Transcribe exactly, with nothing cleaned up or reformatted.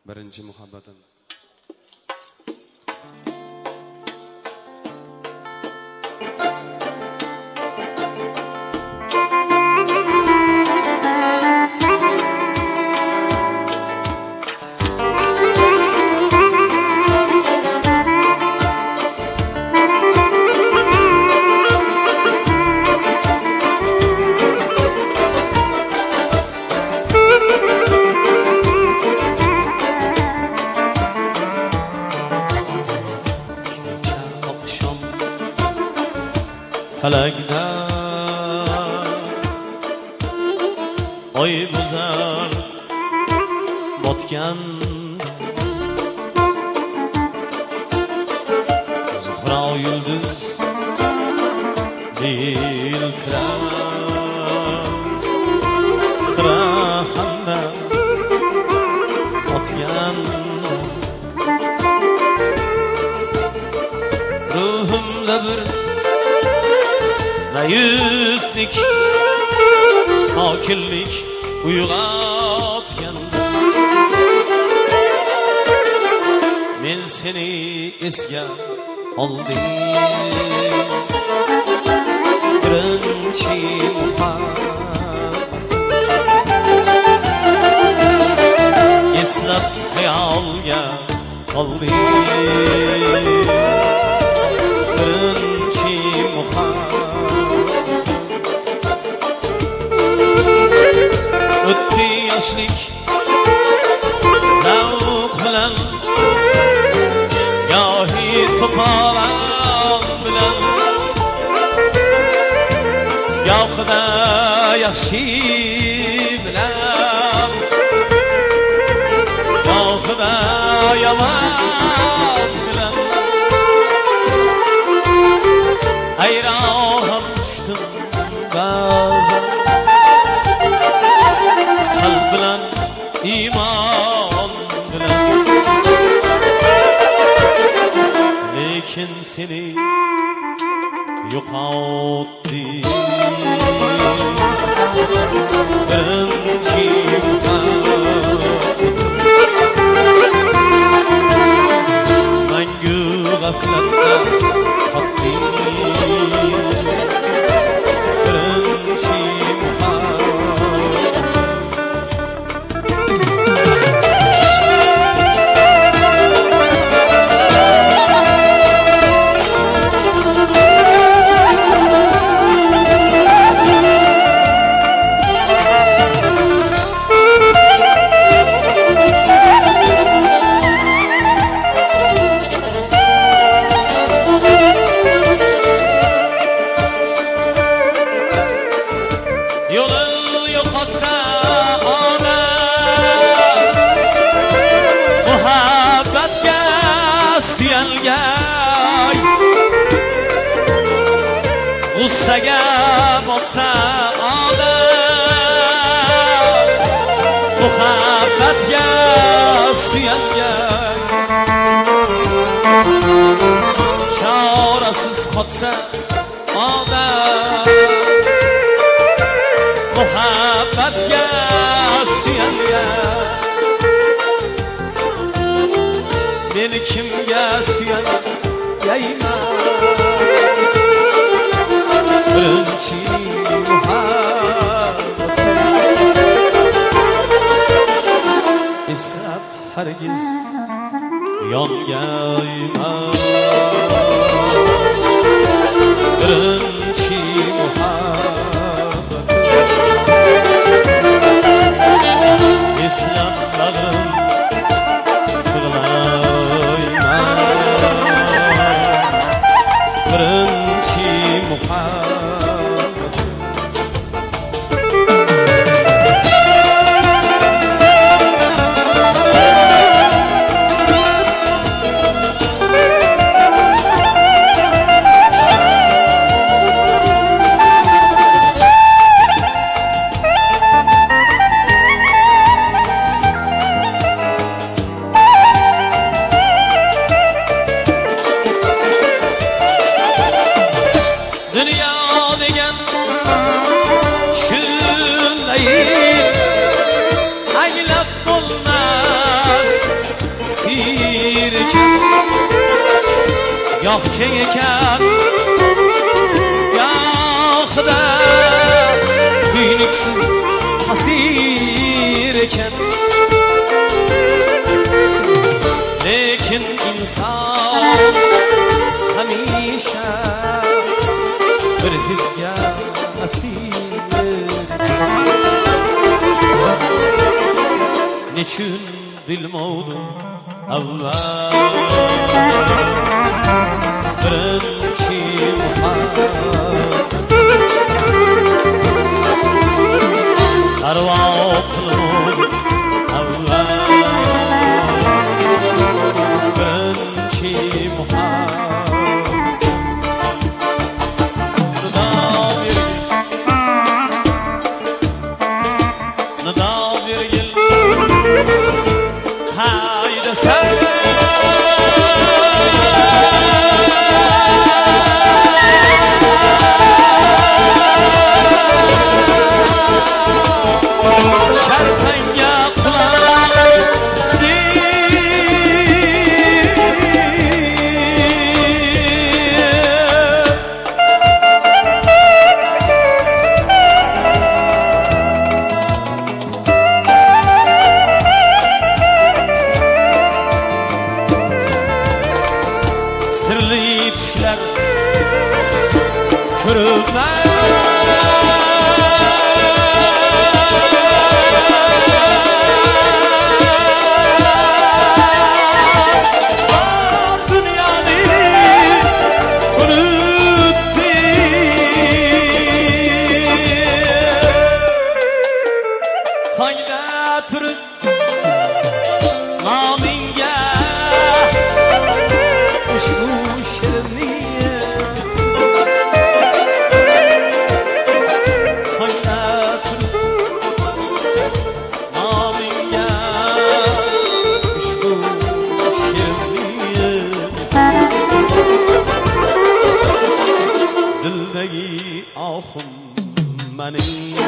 Birinchi muhabbatim. Falakda oy buzar botgan Zuhra yulduz yiltirar xirahamda botgan ruhimda bir mayuslik, sokinlik uyg'otgan. Men seni esga oldim, birinchi muhabbat. Eslab xayolga qoldim, birinchi muhabbat. O'tdi yoshlik zavq bilan, gohi to'polon bilan, gohida yaxshi bilan, gohida yomon bilan. Hayron tushdim ba'zan, qalb bilan iymon bilan. Lekin seni yo'qotdim, birinchi muhabbatim. Mangu g'aflatda qotdim, birinchi g'ussaga botsa odam, muhabbatga suyangan, chorasiz qotsa odam, muhabbatga suyangan. Meni kimga suyanayman, birinchi muhabbatim. Eslab hargiz yonmayman, birinchi muhabbatim. Eslab bag'rim tig'layman, birinchi muhabbatim. goh keng ekan gohida tuynuksiz hasir ekan lekin inson hamisha bir hisga asir nechun bilmovdim avval birinchi muhabbat parvo qilmovdim avval birinchi muhabbat nido bergil hayda sen sharpanga quloq tutdi sirli tushlar ko'ribman tongda turib nomingga ushbu shirinni tongda turib nomingga ushbu shirinni dildagi ohim mening